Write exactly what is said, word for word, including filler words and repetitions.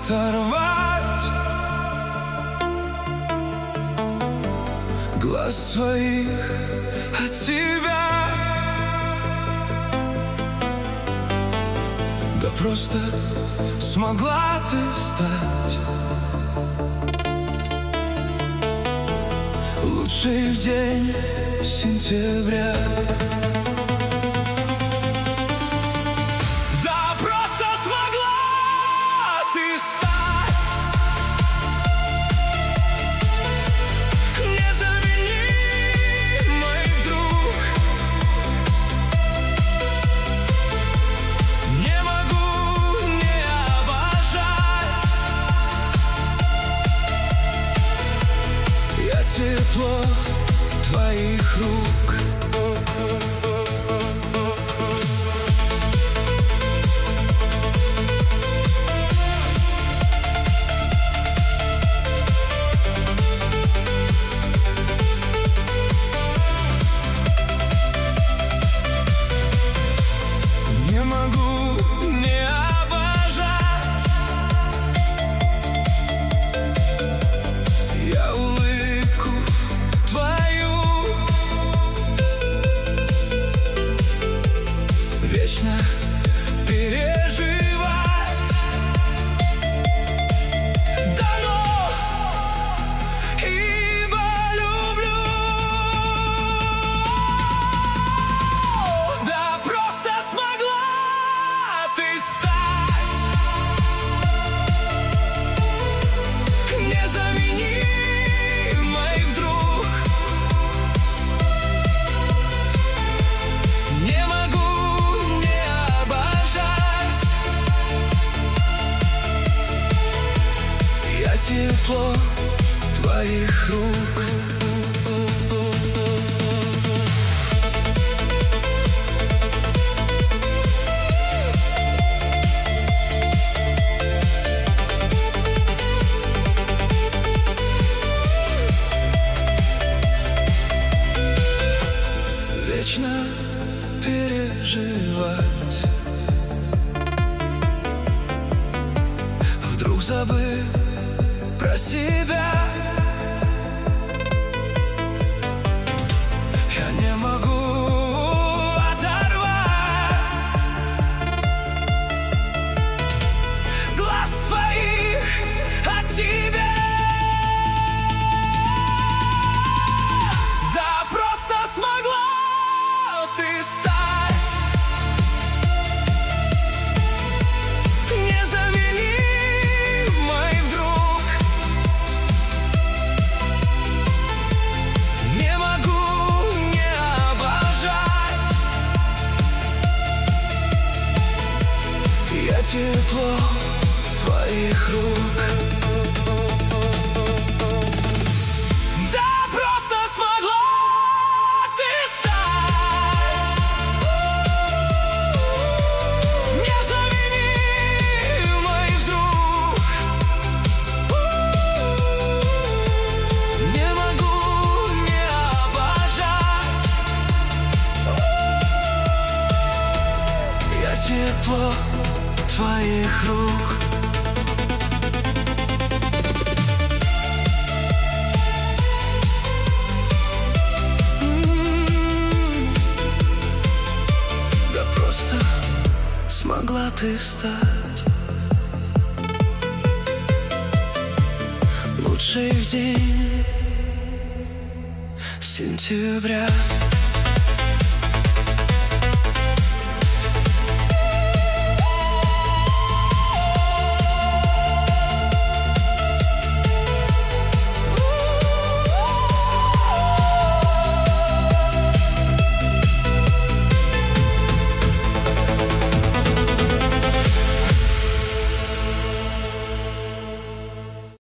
оторвать глаз своих от тебя. Да просто смогла ты стать лучшей в день сентября. Тепло твоих рук. Не могу не обожать. Я улыбку твою вечно переживать. Дано, ибо люблю. Да просто смогла ты стать незаменимой вдруг. Не могу не обожать. Я тепло твоих рук. Вечно переживать, вдруг забыв про себя. Я не могу оторвать глаз своих от тебя. Да просто смогла ты стать незаменимой вдруг. Не могу не обожать. Я тепло твоих рук. Да просто смогла ты стать незаменимой вдруг. Не могу не обожать. Я тепло твоих рук. Да просто смогла ты стать лучшей в день сентября.